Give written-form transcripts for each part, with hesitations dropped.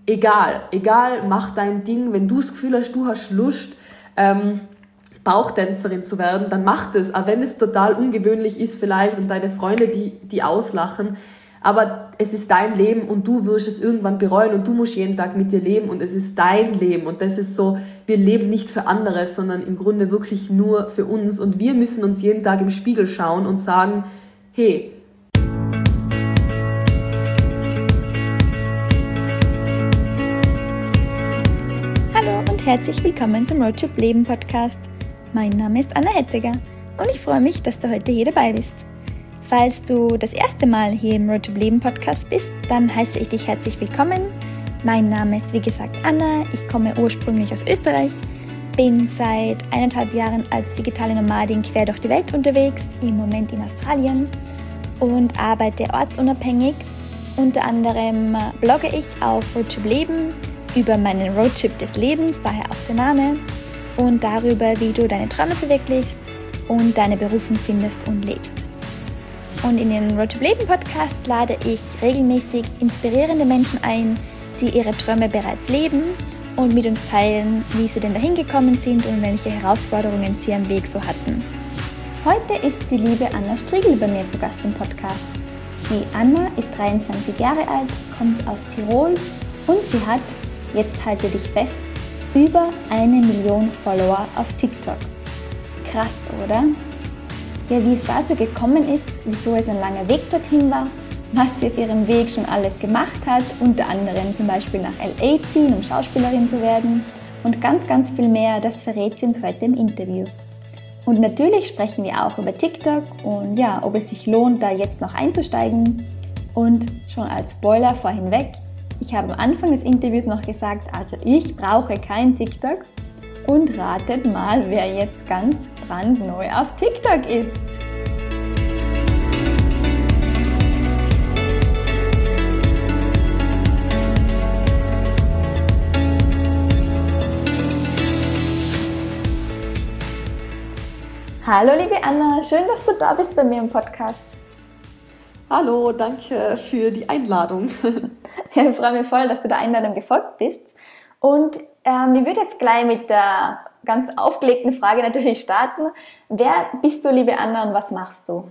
egal, mach dein Ding. Wenn du das Gefühl hast, du hast Lust, Bauchtänzerin zu werden, dann mach das. Auch wenn es total ungewöhnlich ist vielleicht und deine Freunde, die auslachen. Aber es ist dein Leben und du wirst es irgendwann bereuen und du musst jeden Tag mit dir leben und es ist dein Leben. Und das ist so, wir leben nicht für andere, sondern im Grunde wirklich nur für uns. Und wir müssen uns jeden Tag im Spiegel schauen und sagen, hey, hallo und herzlich willkommen zum Roadtrip Leben Podcast. Mein Name ist Anna Hettiger und ich freue mich, dass du heute hier dabei bist. Falls du das erste Mal hier im Roadtrip Leben Podcast bist, dann heiße ich dich herzlich willkommen. Mein Name ist wie gesagt Anna, ich komme ursprünglich aus Österreich, bin seit 1,5 Jahren als digitale Nomadin quer durch die Welt unterwegs, im Moment in Australien und arbeite ortsunabhängig. Unter anderem blogge ich auf Roadtrip Leben über meinen Roadtrip des Lebens, daher auch der Name, und darüber, wie du deine Träume verwirklichst und deine Berufung findest und lebst. Und in den Roadtrip Leben Podcast lade ich regelmäßig inspirierende Menschen ein, die ihre Träume bereits leben und mit uns teilen, wie sie denn dahin gekommen sind und welche Herausforderungen sie am Weg so hatten. Heute ist die liebe Anna Striegel bei mir zu Gast im Podcast. Die Anna ist 23 Jahre alt, kommt aus Tirol und sie hat, jetzt halte dich fest, über 1 Million Follower auf TikTok. Krass, oder? Ja, wie es dazu gekommen ist, wieso es ein langer Weg dorthin war, was sie auf ihrem Weg schon alles gemacht hat, unter anderem zum Beispiel nach LA ziehen, um Schauspielerin zu werden und ganz, ganz viel mehr, das verrät sie uns heute im Interview. Und natürlich sprechen wir auch über TikTok und ja, ob es sich lohnt, da jetzt noch einzusteigen. Und schon als Spoiler vorhinweg, ich habe am Anfang des Interviews noch gesagt, also ich brauche kein TikTok. Und ratet mal, wer jetzt ganz brandneu auf TikTok ist. Hallo liebe Anna, schön, dass du da bist bei mir im Podcast. Hallo, danke für die Einladung. Ich freue mich voll, dass du der Einladung gefolgt bist. Und ich würde jetzt gleich mit der ganz aufgelegten Frage natürlich starten. Wer bist du, liebe Anna, und was machst du?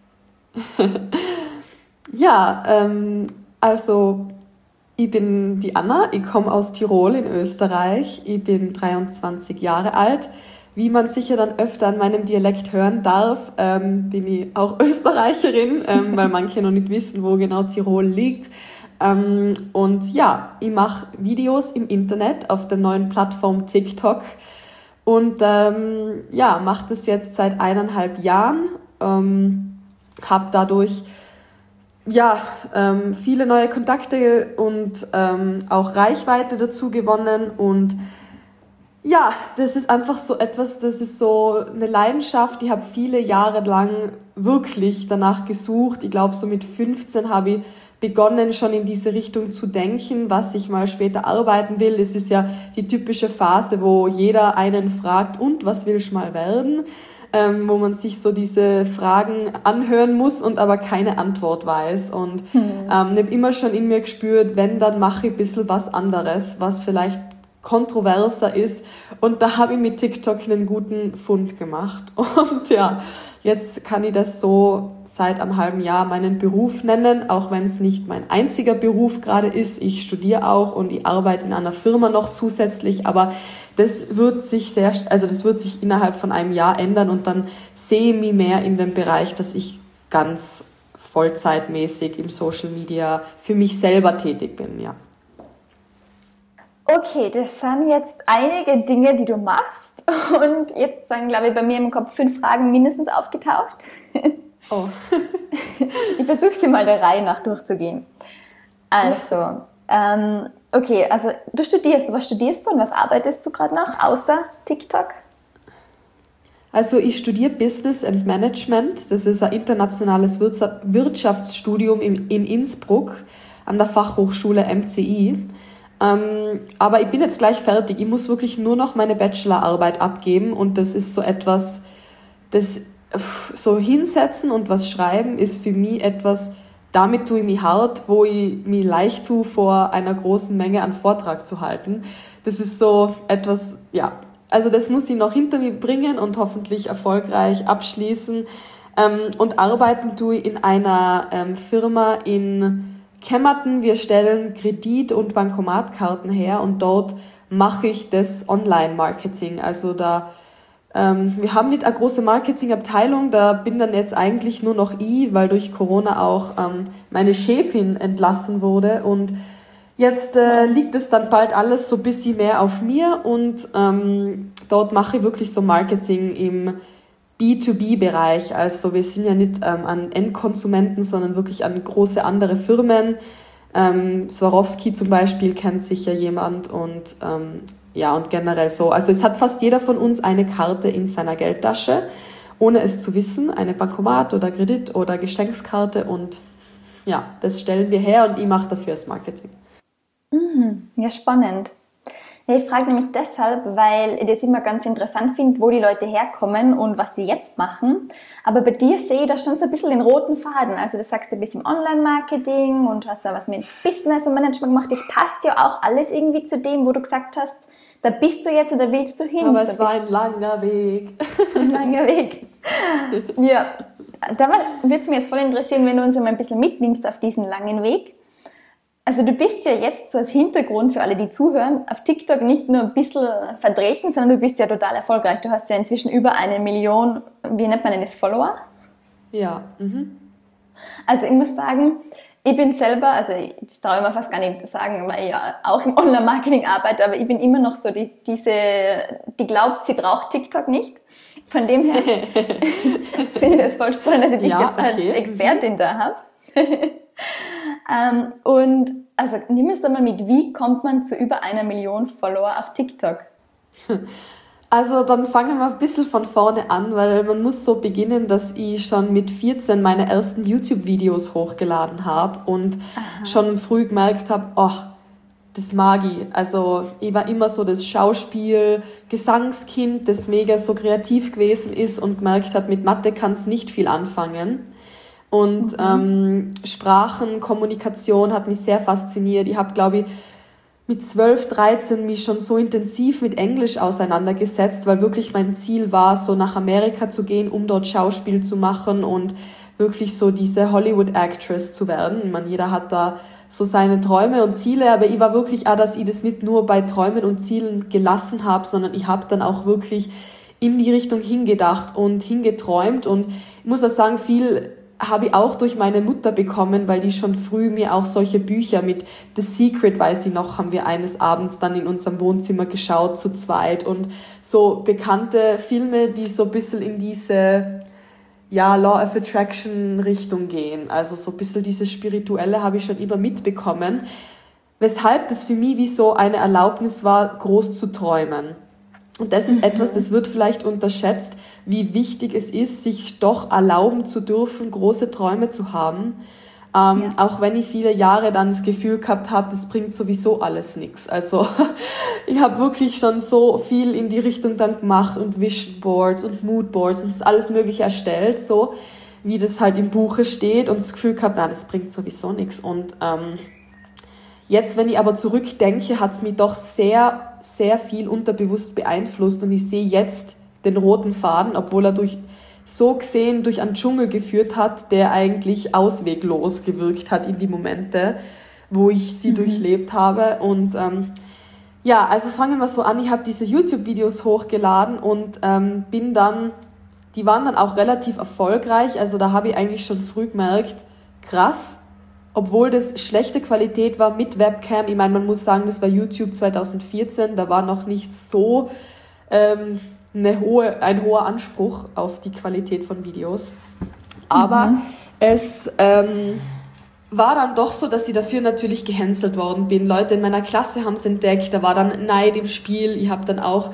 Ja, also ich bin die Anna, ich komme aus Tirol in Österreich, ich bin 23 Jahre alt. Wie man sicher dann öfter an meinem Dialekt hören darf, bin ich auch Österreicherin, weil manche noch nicht wissen, wo genau Tirol liegt. Und ja, ich mache Videos im Internet auf der neuen Plattform TikTok und ja, mache das jetzt seit 1,5 Jahren, habe dadurch ja viele neue Kontakte und auch Reichweite dazu gewonnen und ja, das ist einfach so etwas, das ist so eine Leidenschaft. Ich habe viele Jahre lang wirklich danach gesucht. Ich glaube, so mit 15 habe ich begonnen, schon in diese Richtung zu denken, was ich mal später arbeiten will. Es ist ja die typische Phase, wo jeder einen fragt, und was willst du mal werden? Wo man sich so diese Fragen anhören muss und aber keine Antwort weiß. Und ich habe immer schon in mir gespürt, wenn, dann mache ich ein bisschen was anderes, was vielleicht kontroverser ist, und da habe ich mit TikTok einen guten Fund gemacht und ja, jetzt kann ich das so seit einem halben Jahr meinen Beruf nennen, auch wenn es nicht mein einziger Beruf gerade ist. Ich studiere auch und ich arbeite in einer Firma noch zusätzlich, aber das wird sich innerhalb von einem Jahr ändern und dann sehe ich mich mehr in dem Bereich, dass ich ganz vollzeitmäßig im Social Media für mich selber tätig bin, ja. Okay, das sind jetzt einige Dinge, die du machst, und jetzt sind, glaube ich, bei mir im Kopf 5 Fragen mindestens aufgetaucht. Oh. Ich versuche sie mal der Reihe nach durchzugehen. Also, okay, also du studierst. Was studierst du und was arbeitest du gerade noch, außer TikTok? Also ich studiere Business and Management. Das ist ein internationales Wirtschaftsstudium in Innsbruck an der Fachhochschule MCI. Aber ich bin jetzt gleich fertig. Ich muss wirklich nur noch meine Bachelorarbeit abgeben und das ist so etwas, das so hinsetzen und was schreiben ist für mich etwas damit tue ich mich hart, wo ich mich leicht tue, vor einer großen Menge einen Vortrag zu halten. Das ist so etwas, ja, also das muss ich noch hinter mir bringen und hoffentlich erfolgreich abschließen. Und arbeiten tue ich in einer Firma in Kemmerton. Wir stellen Kredit- und Bankomatkarten her und dort mache ich das Online-Marketing. Also wir haben nicht eine große Marketingabteilung, da bin dann jetzt eigentlich nur noch ich, weil durch Corona auch meine Chefin entlassen wurde und jetzt liegt es dann bald alles so ein bisschen mehr auf mir und dort mache ich wirklich so Marketing im B2B-Bereich. Also wir sind ja nicht an Endkonsumenten, sondern wirklich an große andere Firmen. Swarovski zum Beispiel kennt sicher jemand und und generell so. Also es hat fast jeder von uns eine Karte in seiner Geldtasche, ohne es zu wissen, eine Bankomat- oder Kredit- oder Geschenkskarte und ja, das stellen wir her und ich mache dafür das Marketing. Ja, spannend. Ja, ich frage nämlich deshalb, weil ich das immer ganz interessant finde, wo die Leute herkommen und was sie jetzt machen. Aber bei dir sehe ich da schon so ein bisschen den roten Faden. Also du sagst, du bist im Online-Marketing und hast da was mit Business und Management gemacht. Das passt ja auch alles irgendwie zu dem, wo du gesagt hast, da bist du jetzt oder willst du hin. Aber es war ein langer Weg. Ein langer Weg. Ja, da würde es mich jetzt voll interessieren, wenn du uns mal ein bisschen mitnimmst auf diesen langen Weg. Also du bist ja jetzt so als Hintergrund für alle, die zuhören, auf TikTok nicht nur ein bisschen vertreten, sondern du bist ja total erfolgreich. Du hast ja inzwischen über 1 Million, wie nennt man denn das, Follower? Ja. Also ich muss sagen, ich bin selber, also das traue ich mir fast gar nicht zu sagen, weil ich ja auch im Online-Marketing arbeite, aber ich bin immer noch so die glaubt, sie braucht TikTok nicht. Von dem her finde ich das voll spannend, dass ich dich jetzt als Expertin da habe. Und also nimm es doch mal mit, wie kommt man zu über 1 Million Follower auf TikTok? Also dann fangen wir ein bisschen von vorne an, weil man muss so beginnen, dass ich schon mit 14 meine ersten YouTube-Videos hochgeladen habe und schon früh gemerkt habe, das mag ich. Also ich war immer so das Schauspiel, Gesangskind, das mega so kreativ gewesen ist und gemerkt hat, mit Mathe kann's nicht viel anfangen. Und Sprachen, Kommunikation hat mich sehr fasziniert. Ich habe, glaube ich, mit 12, 13 mich schon so intensiv mit Englisch auseinandergesetzt, weil wirklich mein Ziel war, so nach Amerika zu gehen, um dort Schauspiel zu machen und wirklich so diese Hollywood-Actress zu werden. Ich meine, jeder hat da so seine Träume und Ziele, aber ich war wirklich auch, dass ich das nicht nur bei Träumen und Zielen gelassen habe, sondern ich habe dann auch wirklich in die Richtung hingedacht und hingeträumt und ich muss auch sagen, viel habe ich auch durch meine Mutter bekommen, weil die schon früh mir auch solche Bücher mit The Secret, weiß ich noch, haben wir eines Abends dann in unserem Wohnzimmer geschaut, zu zweit und so bekannte Filme, die so ein bisschen in diese Law of Attraction Richtung gehen. Also so ein bisschen dieses Spirituelle habe ich schon immer mitbekommen, weshalb das für mich wie so eine Erlaubnis war, groß zu träumen. Und das ist etwas, das wird vielleicht unterschätzt, wie wichtig es ist, sich doch erlauben zu dürfen, große Träume zu haben. Auch wenn ich viele Jahre dann das Gefühl gehabt habe, das bringt sowieso alles nichts. Also ich habe wirklich schon so viel in die Richtung dann gemacht und Vision Boards und Mood Boards und das alles Mögliche erstellt, so wie das halt im Buche steht und das Gefühl gehabt, das bringt sowieso nichts. Und jetzt, wenn ich aber zurückdenke, hat es mich doch sehr, sehr viel unterbewusst beeinflusst und ich sehe jetzt den roten Faden, obwohl er durch einen Dschungel geführt hat, der eigentlich ausweglos gewirkt hat in die Momente, wo ich sie durchlebt habe. Und also fangen wir so an, ich habe diese YouTube-Videos hochgeladen und die waren dann auch relativ erfolgreich, also da habe ich eigentlich schon früh gemerkt, krass, obwohl das schlechte Qualität war mit Webcam. Ich meine, man muss sagen, das war YouTube 2014, da war noch nicht so ein hoher Anspruch auf die Qualität von Videos. Aber es war dann doch so, dass ich dafür natürlich gehänselt worden bin. Leute in meiner Klasse haben es entdeckt, da war dann Neid im Spiel. Ich habe dann auch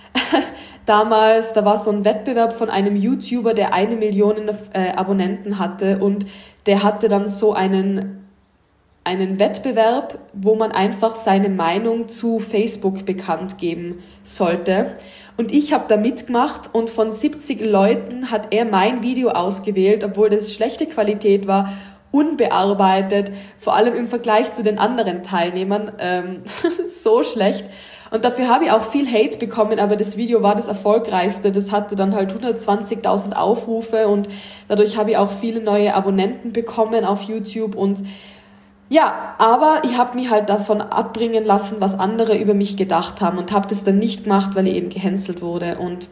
damals, da war so ein Wettbewerb von einem YouTuber, der 1 Million Abonnenten hatte und der hatte dann so einen Wettbewerb, wo man einfach seine Meinung zu Facebook bekannt geben sollte. Und ich habe da mitgemacht und von 70 Leuten hat er mein Video ausgewählt, obwohl das schlechte Qualität war unbearbeitet, vor allem im Vergleich zu den anderen Teilnehmern, so schlecht. Und dafür habe ich auch viel Hate bekommen, aber das Video war das erfolgreichste. Das hatte dann halt 120.000 Aufrufe und dadurch habe ich auch viele neue Abonnenten bekommen auf YouTube. Und ja, aber ich habe mich halt davon abbringen lassen, was andere über mich gedacht haben und habe das dann nicht gemacht, weil ich eben gehänselt wurde. Und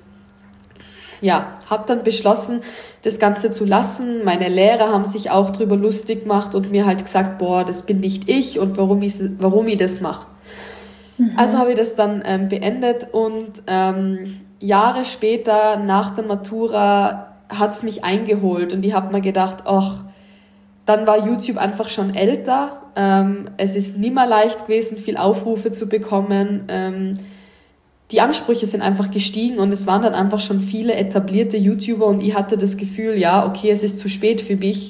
ja, habe dann beschlossen, das Ganze zu lassen. Meine Lehrer haben sich auch drüber lustig gemacht und mir halt gesagt, boah, das bin nicht ich und warum ich das mache. Also habe ich das dann beendet und Jahre später, nach der Matura, hat's mich eingeholt und ich habe mir gedacht, ach, dann war YouTube einfach schon älter. Es ist nie mehr leicht gewesen, viel Aufrufe zu bekommen. Die Ansprüche sind einfach gestiegen und es waren dann einfach schon viele etablierte YouTuber und ich hatte das Gefühl, ja, okay, es ist zu spät für mich,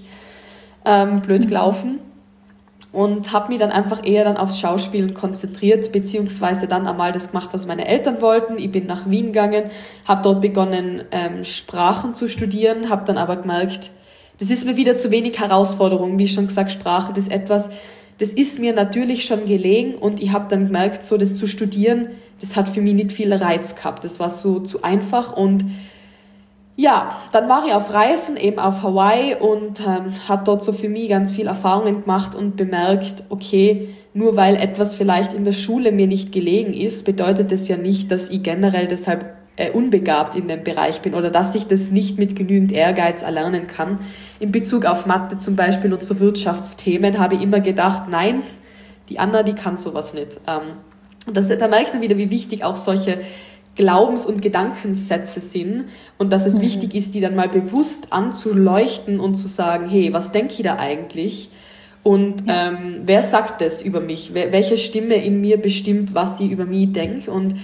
blöd gelaufen. Und habe mich dann einfach eher dann aufs Schauspielen konzentriert, beziehungsweise dann einmal das gemacht, was meine Eltern wollten. Ich bin nach Wien gegangen, habe dort begonnen, Sprachen zu studieren, habe dann aber gemerkt, das ist mir wieder zu wenig Herausforderung. Wie schon gesagt, Sprache, das ist etwas, das ist mir natürlich schon gelegen und ich habe dann gemerkt, so das zu studieren, das hat für mich nicht viel Reiz gehabt. Das war so zu einfach und ja, dann war ich auf Reisen, eben auf Hawaii und habe dort so für mich ganz viel Erfahrungen gemacht und bemerkt, okay, nur weil etwas vielleicht in der Schule mir nicht gelegen ist, bedeutet das ja nicht, dass ich generell deshalb unbegabt in dem Bereich bin oder dass ich das nicht mit genügend Ehrgeiz erlernen kann. In Bezug auf Mathe zum Beispiel und so Wirtschaftsthemen habe ich immer gedacht, nein, die Anna, die kann sowas nicht. Da merke ich dann wieder, wie wichtig auch solche Glaubens- und Gedankensätze sind und dass es wichtig ist, die dann mal bewusst anzuleuchten und zu sagen, hey, was denke ich da eigentlich? Und wer sagt das über mich? Welche Stimme in mir bestimmt, was ich über mich denke? Und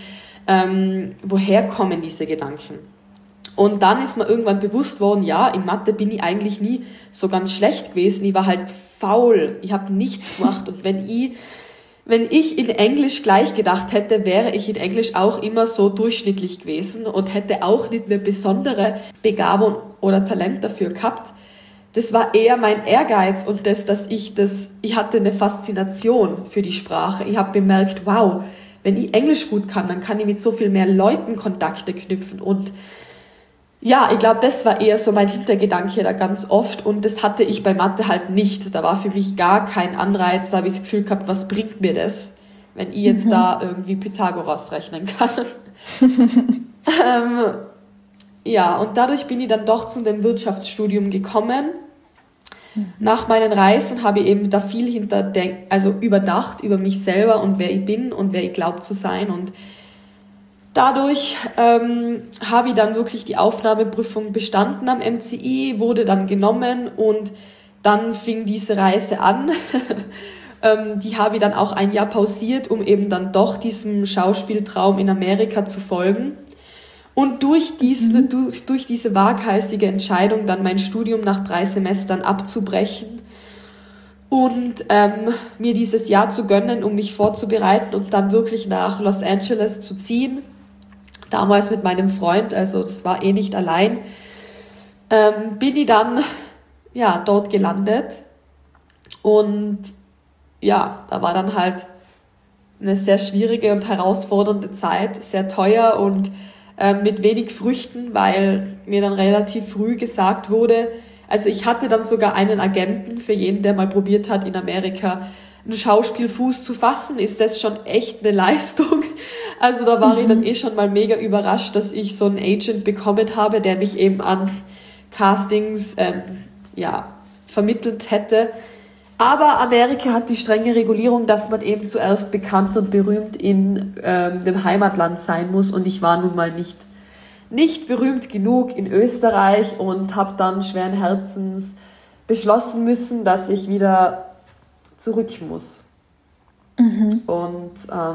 woher kommen diese Gedanken? Und dann ist mir irgendwann bewusst worden, ja, in Mathe bin ich eigentlich nie so ganz schlecht gewesen. Ich war halt faul. Ich habe nichts gemacht. Und wenn ich in Englisch gleich gedacht hätte, wäre ich in Englisch auch immer so durchschnittlich gewesen und hätte auch nicht eine besondere Begabung oder Talent dafür gehabt. Das war eher mein Ehrgeiz und ich hatte eine Faszination für die Sprache. Ich habe bemerkt, wow, wenn ich Englisch gut kann, dann kann ich mit so viel mehr Leuten Kontakte knüpfen und ja, ich glaube, das war eher so mein Hintergedanke da ganz oft und das hatte ich bei Mathe halt nicht. Da war für mich gar kein Anreiz, da habe ich das Gefühl gehabt, was bringt mir das, wenn ich jetzt da irgendwie Pythagoras rechnen kann. Ja, und dadurch bin ich dann doch zu dem Wirtschaftsstudium gekommen. Nach meinen Reisen habe ich eben da viel überdacht über mich selber und wer ich bin und wer ich glaube zu sein und dadurch habe ich dann wirklich die Aufnahmeprüfung bestanden am MCI, wurde dann genommen und dann fing diese Reise an. Die habe ich dann auch ein Jahr pausiert, um eben dann doch diesem Schauspieltraum in Amerika zu folgen. Und durch diese waghalsige Entscheidung, dann mein Studium nach 3 Semestern abzubrechen und mir dieses Jahr zu gönnen, um mich vorzubereiten und dann wirklich nach Los Angeles zu ziehen, damals mit meinem Freund, also das war nicht allein, bin ich dann dort gelandet und ja, da war dann halt eine sehr schwierige und herausfordernde Zeit, sehr teuer und mit wenig Früchten, weil mir dann relativ früh gesagt wurde, also ich hatte dann sogar einen Agenten, für jeden, der mal probiert hat, in Amerika einen Schauspielfuß zu fassen, ist das schon echt eine Leistung. Also da war ich dann schon mal mega überrascht, dass ich so einen Agent bekommen habe, der mich eben an Castings vermittelt hätte. Aber Amerika hat die strenge Regulierung, dass man eben zuerst bekannt und berühmt in dem Heimatland sein muss. Und ich war nun mal nicht berühmt genug in Österreich und habe dann schweren Herzens beschlossen müssen, dass ich wieder zurück muss. Und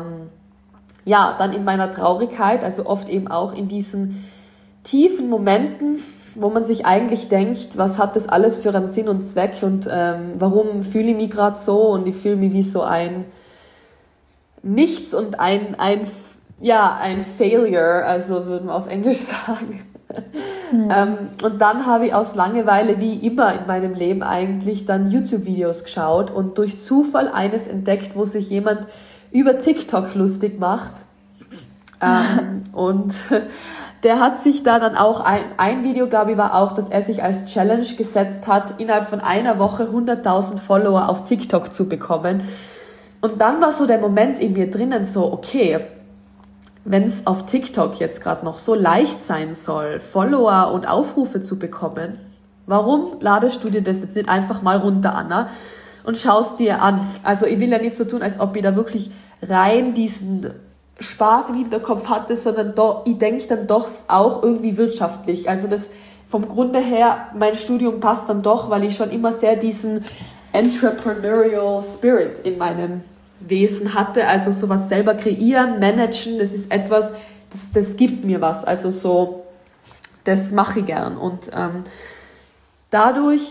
dann in meiner Traurigkeit, also oft eben auch in diesen tiefen Momenten, wo man sich eigentlich denkt, was hat das alles für einen Sinn und Zweck und warum fühle ich mich gerade so und ich fühle mich wie so ein Nichts und ein Failure, also würden wir auf Englisch sagen. Und dann habe ich aus Langeweile, wie immer in meinem Leben eigentlich, dann YouTube-Videos geschaut und durch Zufall eines entdeckt, wo sich jemand über TikTok lustig macht. Und der hat sich da dann auch, ein Video, glaube ich, war auch, dass er sich als Challenge gesetzt hat, innerhalb von einer Woche 100.000 Follower auf TikTok zu bekommen. Und dann war so der Moment in mir drinnen so, okay, wenn es auf TikTok jetzt gerade noch so leicht sein soll, Follower und Aufrufe zu bekommen, warum ladest du dir das jetzt nicht einfach mal runter, Anna, und schaust dir an? Also ich will ja nicht so tun, als ob ich da wirklich rein diesen Spaß im Hinterkopf hatte, sondern ich denke dann doch auch irgendwie wirtschaftlich. Also das vom Grunde her, mein Studium passt dann doch, weil ich schon immer sehr diesen Entrepreneurial Spirit in meinem Wesen hatte, also sowas selber kreieren, managen, das ist etwas, das gibt mir was, also so, das mache ich gern und dadurch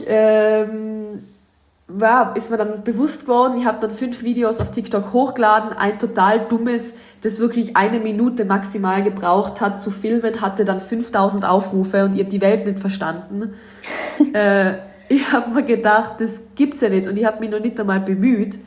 ist mir dann bewusst geworden, ich habe dann 5 Videos auf TikTok hochgeladen, ein total dummes, das wirklich 1 Minute maximal gebraucht hat zu filmen, hatte dann 5.000 Aufrufe und ich habe die Welt nicht verstanden. Ich habe mir gedacht, das gibt's ja nicht und ich habe mich noch nicht einmal bemüht.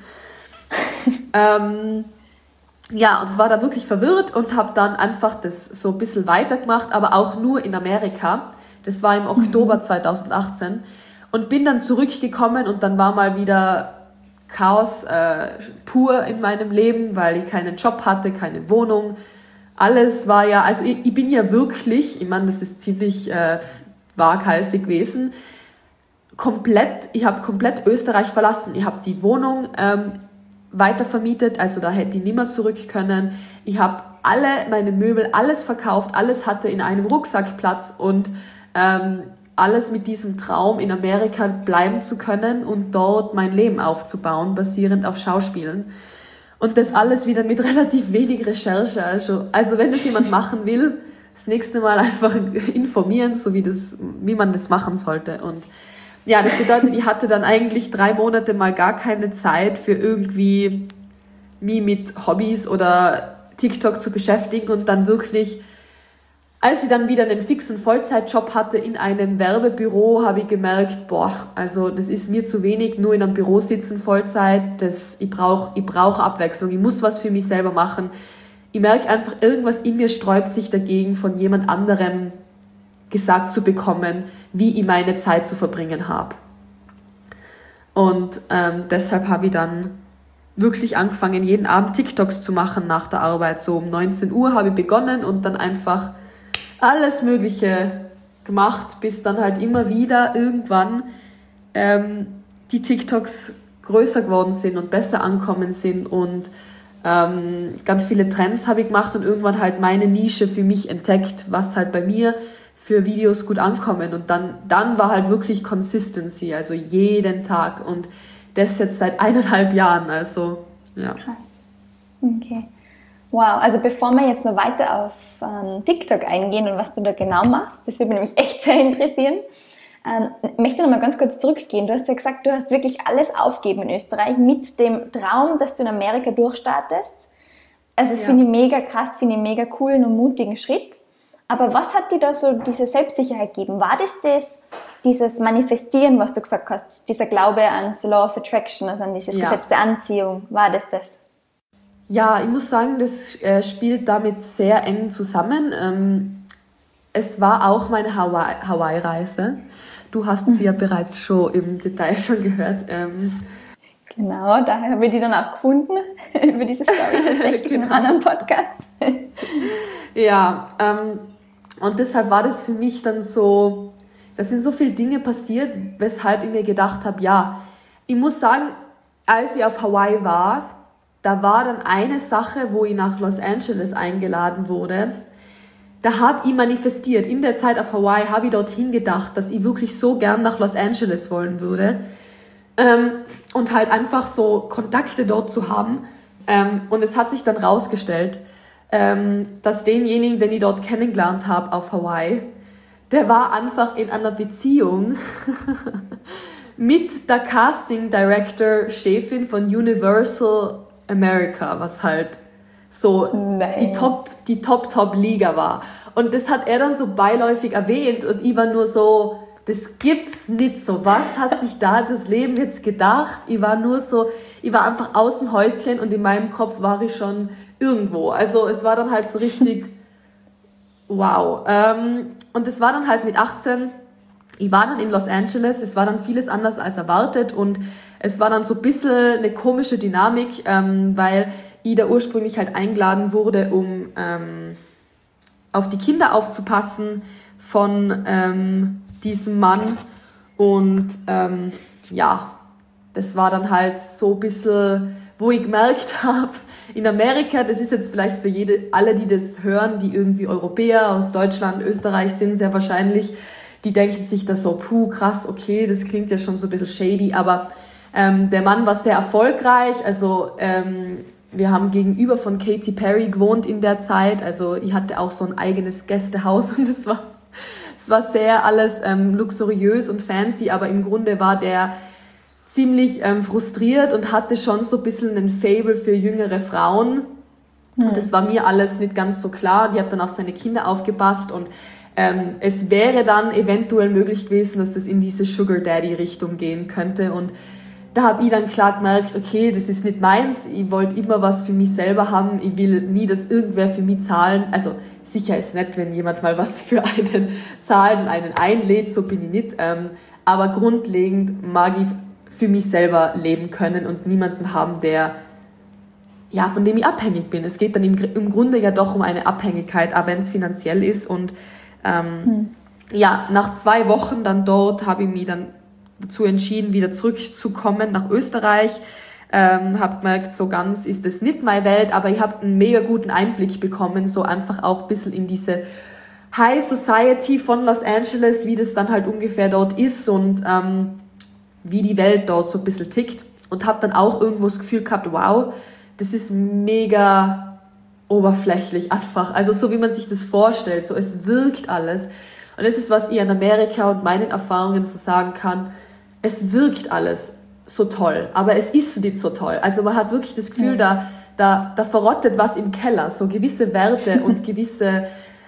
Und war da wirklich verwirrt und habe dann einfach das so ein bisschen weitergemacht, aber auch nur in Amerika. Das war im Oktober 2018 und bin dann zurückgekommen und dann war mal wieder Chaos pur in meinem Leben, weil ich keinen Job hatte, keine Wohnung. Alles war ja, also ich bin ja wirklich, ich meine, das ist ziemlich waghalsig gewesen, ich habe komplett Österreich verlassen. Ich habe die Wohnung weitervermietet, also da hätte ich nicht mehr zurück können. Ich habe alle meine Möbel, alles verkauft, alles hatte in einem Rucksack Platz und alles mit diesem Traum in Amerika bleiben zu können und dort mein Leben aufzubauen, basierend auf Schauspielen. Und das alles wieder mit relativ wenig Recherche. Also wenn das jemand machen will, das nächste Mal einfach informieren, so wie man das machen sollte. Und ja, das bedeutet, ich hatte dann eigentlich 3 Monate mal gar keine Zeit für irgendwie mich mit Hobbys oder TikTok zu beschäftigen und dann wirklich, als ich dann wieder einen fixen Vollzeitjob hatte in einem Werbebüro, habe ich gemerkt, also das ist mir zu wenig, nur in einem Büro sitzen Vollzeit, ich brauche Abwechslung, ich muss was für mich selber machen. Ich merke einfach, irgendwas in mir sträubt sich dagegen, von jemand anderem gesagt zu bekommen, wie ich meine Zeit zu verbringen habe. Und deshalb habe ich dann wirklich angefangen, jeden Abend TikToks zu machen nach der Arbeit. So um 19 Uhr habe ich begonnen und dann einfach alles Mögliche gemacht, bis dann halt immer wieder irgendwann die TikToks größer geworden sind und besser ankommen sind und ganz viele Trends habe ich gemacht und irgendwann halt meine Nische für mich entdeckt, was halt bei mir für Videos gut ankommen und dann war halt wirklich Consistency, also jeden Tag und das jetzt seit 1,5 Jahren, also ja. Krass. Okay. Wow, also bevor wir jetzt noch weiter auf TikTok eingehen und was du da genau machst, das würde mich nämlich echt sehr interessieren, möchte ich noch mal ganz kurz zurückgehen. Du hast ja gesagt, du hast wirklich alles aufgegeben in Österreich mit dem Traum, dass du in Amerika durchstartest. Also das finde ich mega krass, finde ich mega coolen und mutigen Schritt. Aber was hat dir da so diese Selbstsicherheit gegeben? War das dieses Manifestieren, was du gesagt hast, dieser Glaube ans Law of Attraction, also an dieses Gesetz der Anziehung, war das? Ja, ich muss sagen, das spielt damit sehr eng zusammen. Es war auch meine Hawaii-Reise. Du hast sie ja bereits schon im Detail schon gehört. Genau, daher habe ich die dann auch gefunden, über diese Story tatsächlich in einem anderen Podcast. Ja, und deshalb war das für mich dann so, da sind so viele Dinge passiert, weshalb ich mir gedacht habe, ja, ich muss sagen, als ich auf Hawaii war, da war dann eine Sache, wo ich nach Los Angeles eingeladen wurde, da habe ich manifestiert. In der Zeit auf Hawaii habe ich dorthin gedacht, dass ich wirklich so gern nach Los Angeles wollen würde und halt einfach so Kontakte dort zu haben. Und es hat sich dann rausgestellt, dass denjenigen, den ich dort kennengelernt habe auf Hawaii, der war einfach in einer Beziehung mit der Casting Director Chefin von Universal America, was halt so die Top-Liga war. Und das hat er dann so beiläufig erwähnt und ich war nur so, das gibt's nicht so. Was hat sich da das Leben jetzt gedacht? Ich war einfach aus dem Häuschen und in meinem Kopf war ich schon irgendwo. Also es war dann halt so richtig wow. Und es war dann halt mit 18, ich war dann in Los Angeles, es war dann vieles anders als erwartet und es war dann so ein bisschen eine komische Dynamik, weil ich da ursprünglich halt eingeladen wurde, um auf die Kinder aufzupassen von diesem Mann und das war dann halt so ein bisschen, wo ich gemerkt habe, in Amerika, das ist jetzt vielleicht für alle, die das hören, die irgendwie Europäer aus Deutschland, Österreich sind, sehr wahrscheinlich, die denken sich da so, krass, okay, das klingt ja schon so ein bisschen shady, aber der Mann war sehr erfolgreich, also wir haben gegenüber von Katy Perry gewohnt in der Zeit, also ich hatte auch so ein eigenes Gästehaus und es war sehr alles luxuriös und fancy, aber im Grunde war der ziemlich frustriert und hatte schon so ein bisschen einen Faible für jüngere Frauen. Und das war mir alles nicht ganz so klar. Die hat dann auf seine Kinder aufgepasst und es wäre dann eventuell möglich gewesen, dass das in diese Sugar Daddy Richtung gehen könnte. Und da habe ich dann klar gemerkt, okay, das ist nicht meins. Ich wollte immer was für mich selber haben. Ich will nie, dass irgendwer für mich zahlen. Also sicher ist nett, wenn jemand mal was für einen zahlt und einen einlädt, so bin ich nicht. Aber grundlegend mag ich für mich selber leben können und niemanden haben, von dem ich abhängig bin. Es geht dann im Grunde ja doch um eine Abhängigkeit, auch wenn es finanziell ist. Und nach 2 Wochen dann dort habe ich mich dann dazu entschieden, wieder zurückzukommen nach Österreich. Habe gemerkt, so ganz ist das nicht meine Welt, aber ich habe einen mega guten Einblick bekommen, so einfach auch ein bisschen in diese High Society von Los Angeles, wie das dann halt ungefähr dort ist und wie die Welt dort so ein bisschen tickt. Und habe dann auch irgendwo das Gefühl gehabt, wow, das ist mega oberflächlich einfach. Also so wie man sich das vorstellt, so es wirkt alles. Und das ist, was ich in Amerika und meinen Erfahrungen so sagen kann, es wirkt alles so toll, aber es ist nicht so toll. Also man hat wirklich das Gefühl, da verrottet was im Keller, so gewisse Werte und gewisse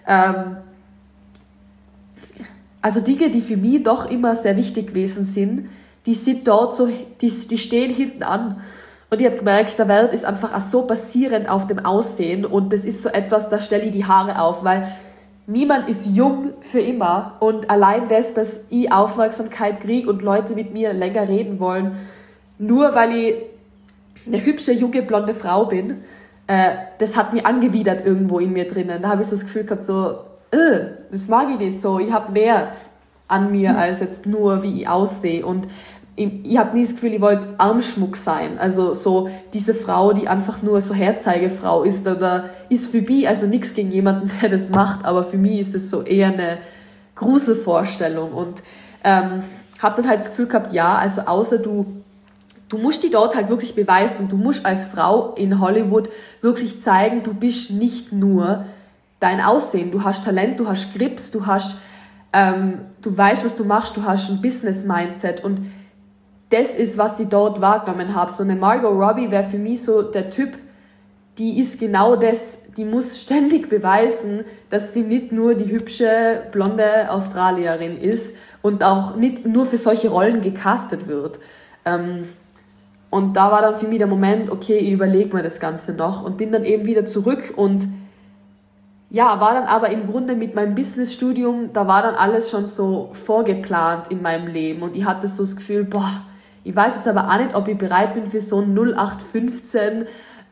also Dinge, die für mich doch immer sehr wichtig gewesen sind, die sind dort so, die stehen hinten an. Und ich habe gemerkt, der Wert ist einfach auch so basierend auf dem Aussehen und das ist so etwas, da stelle ich die Haare auf, weil niemand ist jung für immer und allein das, dass ich Aufmerksamkeit kriege und Leute mit mir länger reden wollen, nur weil ich eine hübsche, junge, blonde Frau bin, das hat mich angewidert irgendwo in mir drinnen. Da habe ich so das Gefühl gehabt, so, das mag ich nicht so, ich habe mehr an mir als jetzt nur, wie ich aussehe und ich habe nie das Gefühl, ich wollte Armschmuck sein, also so diese Frau, die einfach nur so Herzeigefrau ist, oder ist für mich, also nichts gegen jemanden, der das macht, aber für mich ist das so eher eine Gruselvorstellung und habe dann halt das Gefühl gehabt, ja, also außer du musst dich dort halt wirklich beweisen, du musst als Frau in Hollywood wirklich zeigen, du bist nicht nur dein Aussehen, du hast Talent, du hast Grips, du weißt, was du machst, du hast ein Business-Mindset und das ist, was ich dort wahrgenommen habe. So eine Margot Robbie wäre für mich so der Typ, die ist genau das, die muss ständig beweisen, dass sie nicht nur die hübsche, blonde Australierin ist und auch nicht nur für solche Rollen gecastet wird. Und da war dann für mich der Moment, okay, ich überlege mir das Ganze noch und bin dann eben wieder zurück und war dann aber im Grunde mit meinem Businessstudium, da war dann alles schon so vorgeplant in meinem Leben und ich hatte so das Gefühl, ich weiß jetzt aber auch nicht, ob ich bereit bin für so einen 0815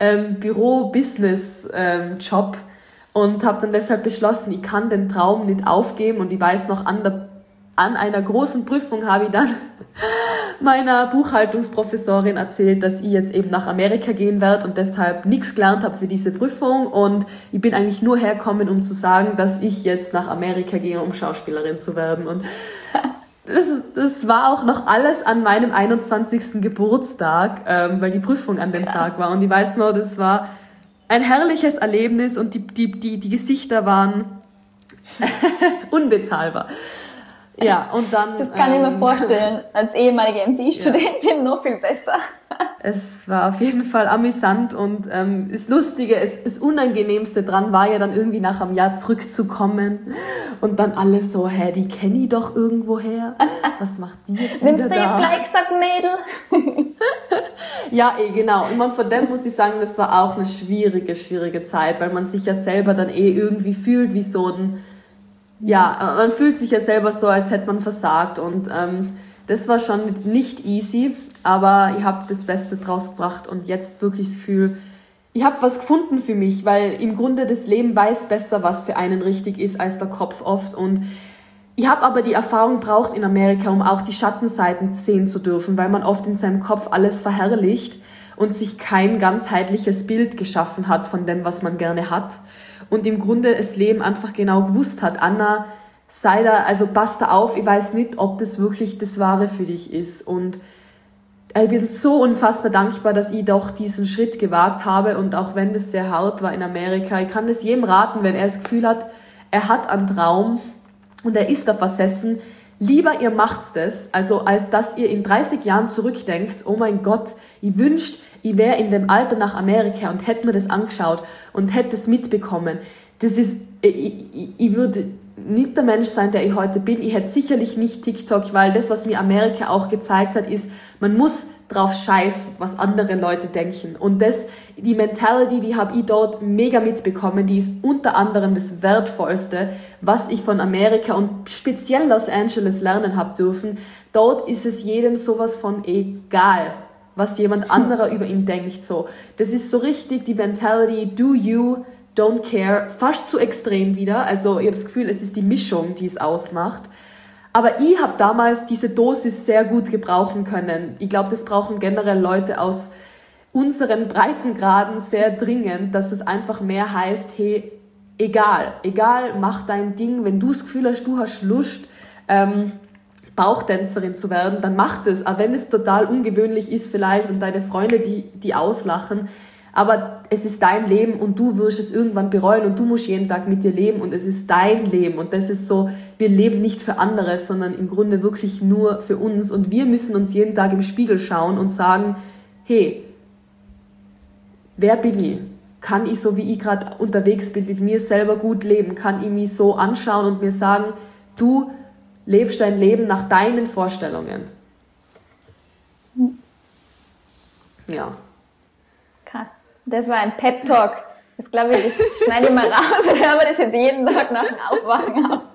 Büro-Business-Job und habe dann deshalb beschlossen, ich kann den Traum nicht aufgeben und ich weiß noch, an einer großen Prüfung habe ich dann meiner Buchhaltungsprofessorin erzählt, dass ich jetzt eben nach Amerika gehen werde und deshalb nichts gelernt habe für diese Prüfung und ich bin eigentlich nur hergekommen, um zu sagen, dass ich jetzt nach Amerika gehe, um Schauspielerin zu werden und das war auch noch alles an meinem 21. Geburtstag, weil die Prüfung an dem Tag war und ich weiß noch, das war ein herrliches Erlebnis und die Gesichter waren unbezahlbar. Ja, und dann... Das kann ich mir vorstellen, als ehemalige NC-Studentin noch viel besser. Es war auf jeden Fall amüsant und das Lustige, das Unangenehmste dran war ja dann irgendwie nach einem Jahr zurückzukommen und dann alle so, die kenne ich doch irgendwoher. Was macht die jetzt wieder da? Nimmst du ihr gleich gesagt, Mädel? Ja, genau. Und von dem muss ich sagen, das war auch eine schwierige Zeit, weil man sich ja selber dann irgendwie fühlt wie so ein, man fühlt sich ja selber so, als hätte man versagt und das war schon nicht easy, aber ich habe das Beste draus gebracht und jetzt wirklich das Gefühl, ich habe was gefunden für mich, weil im Grunde das Leben weiß besser, was für einen richtig ist, als der Kopf oft. Und ich habe aber die Erfahrung gebraucht in Amerika, um auch die Schattenseiten sehen zu dürfen, weil man oft in seinem Kopf alles verherrlicht und sich kein ganzheitliches Bild geschaffen hat von dem, was man gerne hat. Und im Grunde das Leben einfach genau gewusst hat, Anna, sei da, also pass da auf, ich weiß nicht, ob das wirklich das Wahre für dich ist. Und ich bin so unfassbar dankbar, dass ich doch diesen Schritt gewagt habe und auch wenn das sehr hart war in Amerika, ich kann das jedem raten, wenn er das Gefühl hat, er hat einen Traum und er ist da versessen, lieber ihr macht's das, also als dass ihr in 30 Jahren zurückdenkt, oh mein Gott, ich wünscht, ich wäre in dem Alter nach Amerika und hätte mir das angeschaut und hätte es mitbekommen. Das ist, ich würde nicht der Mensch sein, der ich heute bin. Ich hätte sicherlich nicht TikTok, weil das, was mir Amerika auch gezeigt hat, ist, man muss drauf scheißen, was andere Leute denken. Und die Mentality, die habe ich dort mega mitbekommen, die ist unter anderem das Wertvollste, was ich von Amerika und speziell Los Angeles lernen habe dürfen. Dort ist es jedem sowas von egal, was jemand anderer über ihn denkt. So, das ist so richtig die Mentality, do you, don't care, fast zu extrem wieder. Also ich habe das Gefühl, es ist die Mischung, die es ausmacht. Aber ich habe damals diese Dosis sehr gut gebrauchen können. Ich glaube, das brauchen generell Leute aus unseren Breitengraden sehr dringend, dass es einfach mehr heißt, hey, egal, mach dein Ding. Wenn du das Gefühl hast, du hast Lust, Bauchtänzerin zu werden, dann mach das. Auch wenn es total ungewöhnlich ist vielleicht und deine Freunde die auslachen. Aber es ist dein Leben und du wirst es irgendwann bereuen und du musst jeden Tag mit dir leben und es ist dein Leben und das ist so, wir leben nicht für andere, sondern im Grunde wirklich nur für uns und wir müssen uns jeden Tag im Spiegel schauen und sagen, hey, wer bin ich? Kann ich, so wie ich gerade unterwegs bin, mit mir selber gut leben? Kann ich mich so anschauen und mir sagen, du lebst dein Leben nach deinen Vorstellungen? Ja. Krass. Das war ein Pep-Talk. Das glaube ich, das schneide ich mal raus und hören wir das jetzt jeden Tag nach dem Aufwachen auf.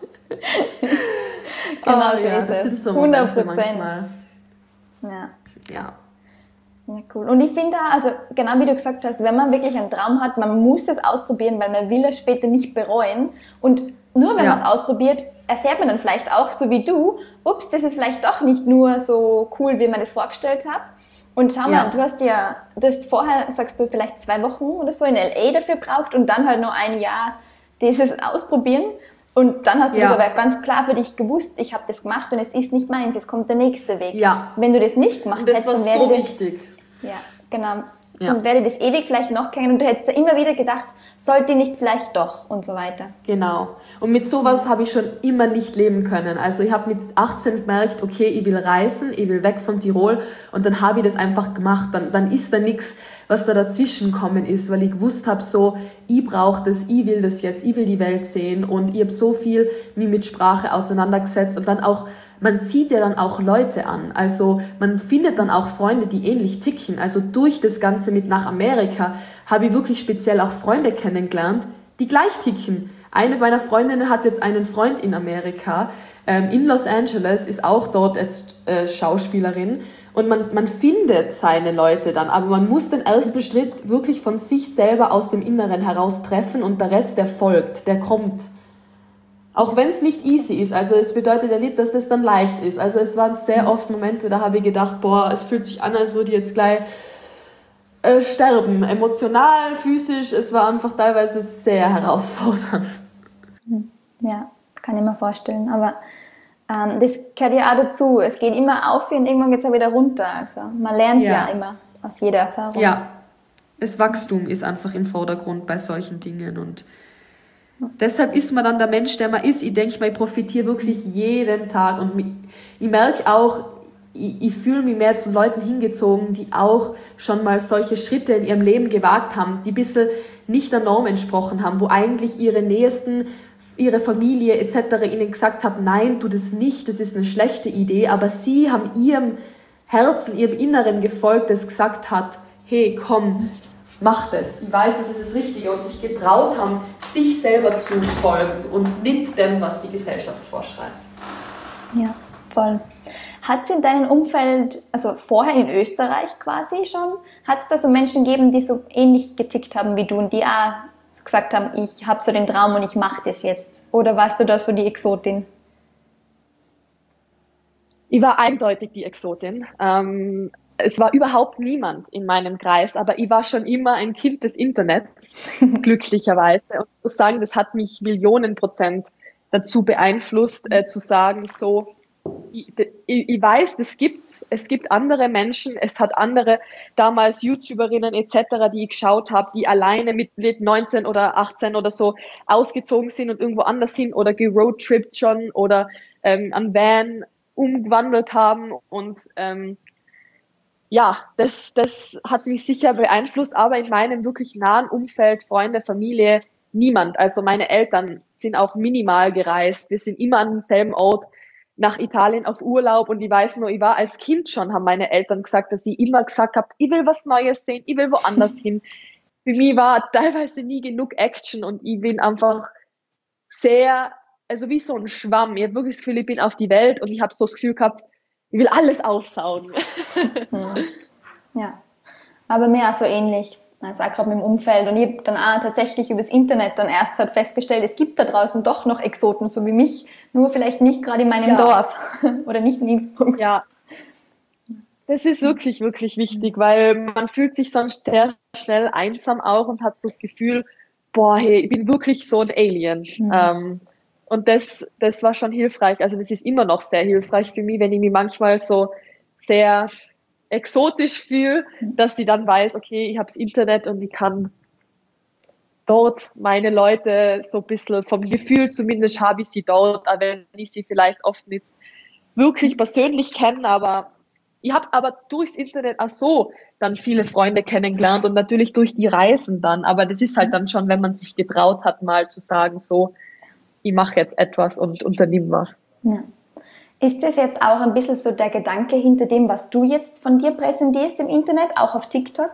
Genau, so ist das es. sind so Momente manchmal. Ja. Ja, Cool. Und ich finde, also genau wie du gesagt hast, wenn man wirklich einen Traum hat, man muss es ausprobieren, weil man will es später nicht bereuen. Und nur wenn man es ausprobiert, erfährt man dann vielleicht auch, so wie du, ups, das ist vielleicht doch nicht nur so cool, wie man das vorgestellt hat. Und schau mal, du hast vorher, sagst du, vielleicht 2 Wochen oder so in L.A. dafür gebraucht und dann halt noch ein Jahr dieses Ausprobieren. Und dann hast du das aber ganz klar für dich gewusst, ich habe das gemacht und es ist nicht meins, jetzt kommt der nächste Weg. Ja. Wenn du das nicht gemacht hättest, dann wäre das wichtig. Ja, genau. Dann wäre das ewig vielleicht noch kennen und du hättest da immer wieder gedacht, sollte nicht vielleicht doch und so weiter. Genau. Und mit sowas habe ich schon immer nicht leben können. Also ich habe mit 18 gemerkt, okay, ich will reisen, ich will weg von Tirol und dann habe ich das einfach gemacht. Dann ist da nichts, was da dazwischen gekommen ist, weil ich gewusst habe, so, ich brauche das, ich will das jetzt, ich will die Welt sehen und ich habe so viel mich mit Sprache auseinandergesetzt und dann auch, man zieht ja dann auch Leute an, also man findet dann auch Freunde, die ähnlich ticken, also durch das Ganze mit nach Amerika habe ich wirklich speziell auch Freunde kennengelernt, die gleich ticken. Eine meiner Freundinnen hat jetzt einen Freund in Amerika, in Los Angeles, ist auch dort als Schauspielerin und man findet seine Leute dann, aber man muss den ersten Schritt wirklich von sich selber aus dem Inneren heraus treffen und der Rest, der folgt, der kommt. Auch wenn es nicht easy ist, also es bedeutet ja nicht, dass das dann leicht ist. Also es waren sehr oft Momente, da habe ich gedacht, boah, es fühlt sich an, als würde ich jetzt gleich sterben. Emotional, physisch, es war einfach teilweise sehr herausfordernd. Ja, kann ich mir vorstellen, aber das gehört ja auch dazu. Es geht immer auf und irgendwann geht es ja wieder runter. Also man lernt ja immer aus jeder Erfahrung. Ja, das Wachstum ist einfach im Vordergrund bei solchen Dingen und deshalb ist man dann der Mensch, der man ist. Ich denke mal, ich profitiere wirklich jeden Tag und ich merke auch, ich fühle mich mehr zu Leuten hingezogen, die auch schon mal solche Schritte in ihrem Leben gewagt haben, die ein bisschen nicht der Norm entsprochen haben, wo eigentlich ihre Nächsten, ihre Familie etc. ihnen gesagt haben, nein, tu das nicht, das ist eine schlechte Idee, aber sie haben ihrem Herzen, ihrem Inneren gefolgt, das gesagt hat, hey, komm, mach das, ich weiß, das ist das Richtige, und sich getraut haben, sich selber zu folgen und nicht dem, was die Gesellschaft vorschreibt. Ja, voll. Hat es in deinem Umfeld, also vorher in Österreich quasi schon, hat es da so Menschen gegeben, die so ähnlich getickt haben wie du und die auch so gesagt haben, ich habe so den Traum und ich mache das jetzt? Oder warst du da so die Exotin? Ich war eindeutig die Exotin. Es war überhaupt niemand in meinem Kreis, aber ich war schon immer ein Kind des Internets, glücklicherweise. Und ich muss sagen, das hat mich Millionen% dazu beeinflusst, zu sagen, so, ich weiß, es gibt andere Menschen, es hat andere damals YouTuberinnen etc., die ich geschaut habe, die alleine mit 19 oder 18 oder so ausgezogen sind und irgendwo anders hin oder geroadtrippt schon oder an Van umgewandelt haben und ja, das hat mich sicher beeinflusst, aber in meinem wirklich nahen Umfeld, Freunde, Familie, niemand. Also meine Eltern sind auch minimal gereist. Wir sind immer an demselben Ort nach Italien auf Urlaub und ich weiß nur, ich war als Kind schon, haben meine Eltern gesagt, dass ich immer gesagt habe, ich will was Neues sehen, ich will woanders hin. Für mich war teilweise nie genug Action und ich bin einfach sehr, also wie so ein Schwamm. Ich habe wirklich das Gefühl, ich bin auf die Welt und ich habe so das Gefühl gehabt, ich will alles aufsaugen. Ja, aber mir auch so ähnlich. Also auch gerade mit dem Umfeld. Und ich habe dann auch tatsächlich übers Internet dann erst halt festgestellt, es gibt da draußen doch noch Exoten, so wie mich, nur vielleicht nicht gerade in meinem Dorf oder nicht in Innsbruck. Ja, das ist wirklich, wirklich wichtig, weil man fühlt sich sonst sehr schnell einsam auch und hat so das Gefühl, boah, hey, ich bin wirklich so ein Alien. Und das war schon hilfreich. Also das ist immer noch sehr hilfreich für mich, wenn ich mich manchmal so sehr exotisch fühle, dass ich dann weiß, okay, ich habe das Internet und ich kann dort meine Leute so ein bisschen vom Gefühl, zumindest habe ich sie dort, auch wenn ich sie vielleicht oft nicht wirklich persönlich kenne, aber ich habe aber durchs Internet auch so dann viele Freunde kennengelernt und natürlich durch die Reisen dann, aber das ist halt dann schon, wenn man sich getraut hat, mal zu sagen, so, ich mache jetzt etwas und unternehme was. Ja. Ist das jetzt auch ein bisschen so der Gedanke hinter dem, was du jetzt von dir präsentierst im Internet, auch auf TikTok?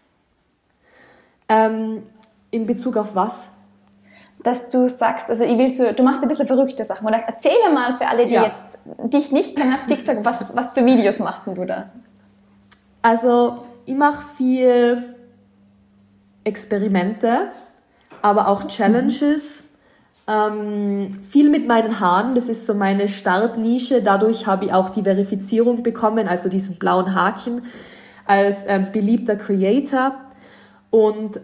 In Bezug auf was? Dass du sagst, also ich will so, du machst ein bisschen verrückte Sachen. Oder erzähle mal für alle, die jetzt dich nicht kennen auf TikTok, was für Videos machst du da? Also ich mache viel Experimente, aber auch Challenges. Viel mit meinen Haaren, das ist so meine Startnische. Dadurch habe ich auch die Verifizierung bekommen, also diesen blauen Haken als beliebter Creator. Und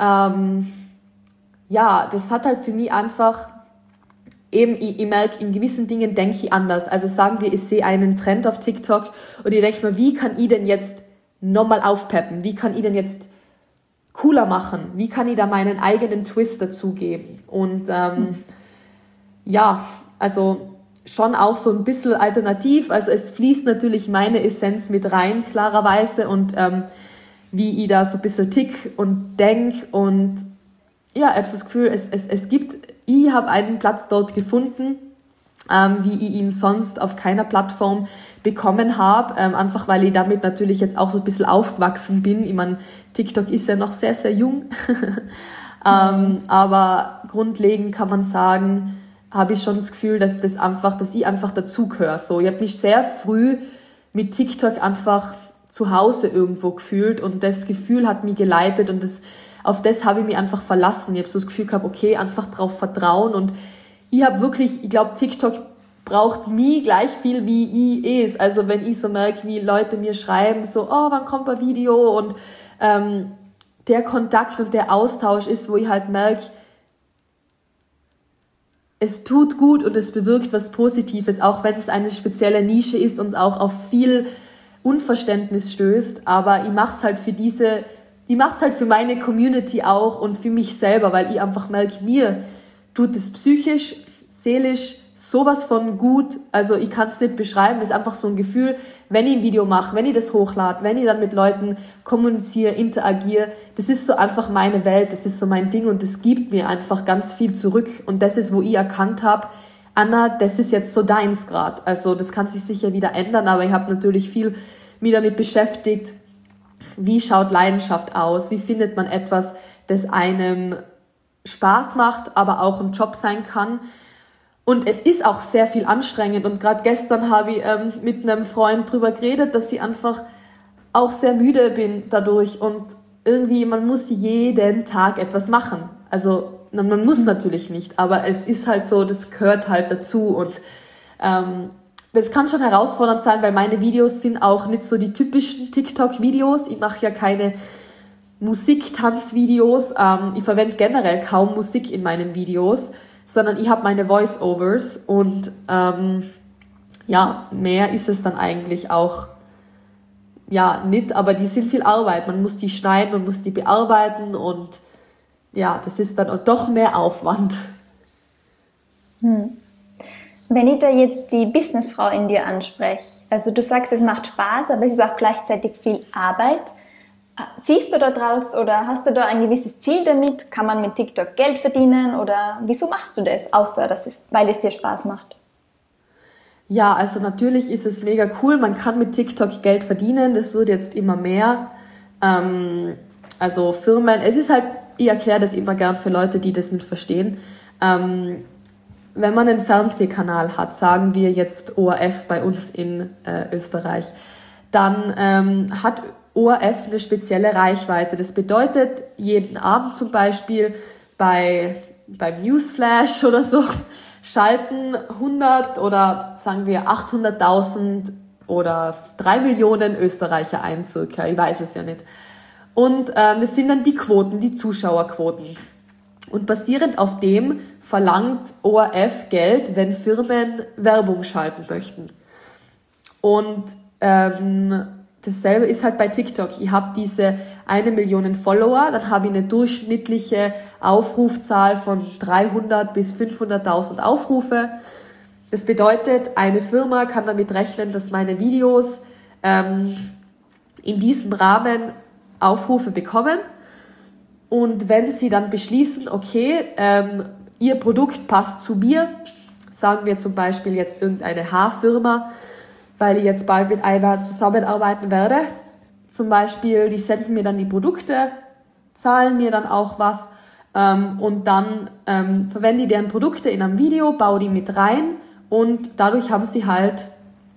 ja, das hat halt für mich einfach, eben, ich merke, in gewissen Dingen denke ich anders. Also sagen wir, ich sehe einen Trend auf TikTok und ich denke mir, wie kann ich denn jetzt nochmal aufpeppen? Wie kann ich denn jetzt cooler machen? Wie kann ich da meinen eigenen Twist dazugeben? Und ja, also schon auch so ein bisschen alternativ. Also es fließt natürlich meine Essenz mit rein, klarerweise. Und wie ich da so ein bisschen tick und denk. Und ja, ich habe so das Gefühl, ich habe einen Platz dort gefunden, wie ich ihn sonst auf keiner Plattform bekommen habe. Einfach weil ich damit natürlich jetzt auch so ein bisschen aufgewachsen bin. Ich meine, TikTok ist ja noch sehr, sehr jung. Aber grundlegend kann man sagen, habe ich schon das Gefühl, dass ich einfach dazugehöre. So, ich habe mich sehr früh mit TikTok einfach zu Hause irgendwo gefühlt und das Gefühl hat mich geleitet und auf das habe ich mich einfach verlassen. Ich habe so das Gefühl gehabt, okay, einfach drauf vertrauen und ich glaube, TikTok braucht mich gleich viel, wie ich es. Also wenn ich so merke, wie Leute mir schreiben, so, oh, wann kommt ein Video und der Kontakt und der Austausch ist, wo ich halt merke, es tut gut und es bewirkt was Positives, auch wenn es eine spezielle Nische ist und auch auf viel Unverständnis stößt. Aber ich mache es halt für meine Community auch und für mich selber, weil ich einfach merke, mir tut es psychisch, seelisch, sowas von gut, also ich kann es nicht beschreiben, es ist einfach so ein Gefühl, wenn ich ein Video mache, wenn ich das hochlade, wenn ich dann mit Leuten kommuniziere, interagiere, das ist so einfach meine Welt, das ist so mein Ding und das gibt mir einfach ganz viel zurück und das ist, wo ich erkannt habe, Anna, das ist jetzt so deins grad, also das kann sich sicher wieder ändern, aber ich habe natürlich viel mich damit beschäftigt, wie schaut Leidenschaft aus, wie findet man etwas, das einem Spaß macht, aber auch ein Job sein kann. Und es ist auch sehr viel anstrengend und gerade gestern habe ich mit einem Freund drüber geredet, dass ich einfach auch sehr müde bin dadurch und irgendwie, man muss jeden Tag etwas machen. Also man muss natürlich nicht, aber es ist halt so, das gehört halt dazu und das kann schon herausfordernd sein, weil meine Videos sind auch nicht so die typischen TikTok-Videos. Ich mache ja keine Musik-Tanz-Videos. Ich verwende generell kaum Musik in meinen Videos, sondern ich habe meine Voice-Overs und mehr ist es dann eigentlich auch nicht, aber die sind viel Arbeit. Man muss die schneiden und muss die bearbeiten und ja, das ist dann doch mehr Aufwand. Wenn ich da jetzt die Businessfrau in dir anspreche, also du sagst, es macht Spaß, aber es ist auch gleichzeitig viel Arbeit. Siehst du da draus oder hast du da ein gewisses Ziel damit? Kann man mit TikTok Geld verdienen oder wieso machst du das, außer weil es dir Spaß macht? Ja, also natürlich ist es mega cool, man kann mit TikTok Geld verdienen, das wird jetzt immer mehr. Also Firmen, es ist halt, ich erkläre das immer gern für Leute, die das nicht verstehen. Wenn man einen Fernsehkanal hat, sagen wir jetzt ORF bei uns in Österreich, dann hat ORF eine spezielle Reichweite. Das bedeutet, jeden Abend zum Beispiel beim Newsflash oder so schalten 100 oder sagen wir 800.000 oder 3 Millionen Österreicher ein circa, ich weiß es ja nicht. Und das sind dann die Quoten, die Zuschauerquoten. Und basierend auf dem verlangt ORF Geld, wenn Firmen Werbung schalten möchten. Und dasselbe ist halt bei TikTok. Ich habe diese 1 Million Follower, dann habe ich eine durchschnittliche Aufrufzahl von 300 bis 500.000 Aufrufe. Das bedeutet, eine Firma kann damit rechnen, dass meine Videos in diesem Rahmen Aufrufe bekommen. Und wenn sie dann beschließen, okay, ihr Produkt passt zu mir, sagen wir zum Beispiel jetzt irgendeine Haarfirma, weil ich jetzt bald mit einer zusammenarbeiten werde. Zum Beispiel, die senden mir dann die Produkte, zahlen mir dann auch was und dann verwende ich deren Produkte in einem Video, baue die mit rein und dadurch haben sie halt